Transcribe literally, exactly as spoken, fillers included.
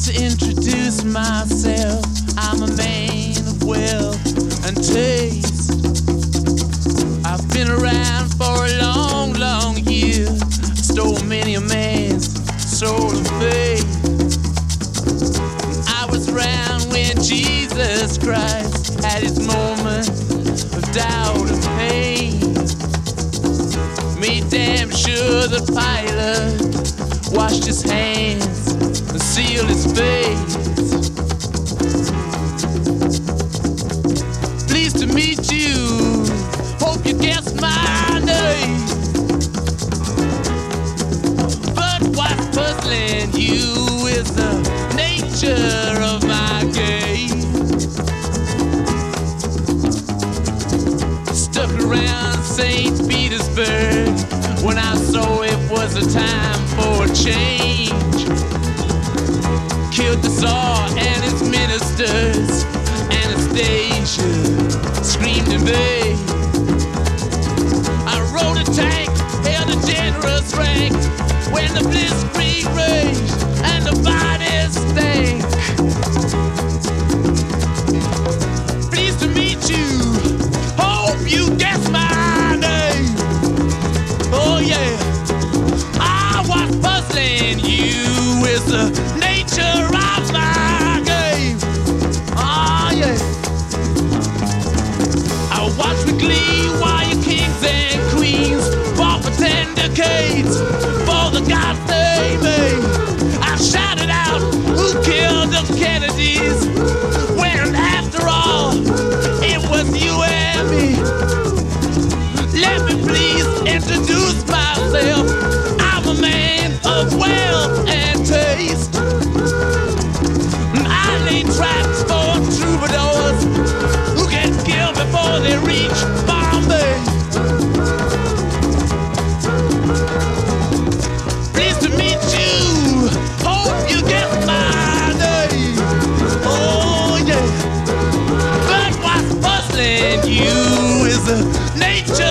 to introduce myself. I'm a man of wealth and taste. I've been around for a long, long year. Stole many a man's soul of faith. I was around when Jesus Christ had his moment of doubt and pain. Made damn sure the Pilate washed his hands and sealed his face. Pleased to meet you, hope you guessed my name. But what's puzzling you is the nature of my game. Stuck around Saint Petersburg when I saw it was a time for a change. Killed the Tsar and his ministers. Anastasia screamed in vain. I rode a tank, held a generous rank when the blitzkrieg raged and the bodies stank. Pleased to meet you, hope you guess my name. Oh yeah, I was puzzling you with the nature of my game. Oh yeah, I watched with glee while your kings and queens fought for ten decades for the gods they made. I shouted out, who killed the Kennedys? When after all, it was you and me. Let me please introduce myself. I'm a man of wealth and taste. I lay traps for troubadours who get killed before they reach Bombay. Pleased to meet you, hope you get my name. Oh yeah, but what's puzzling you is the nature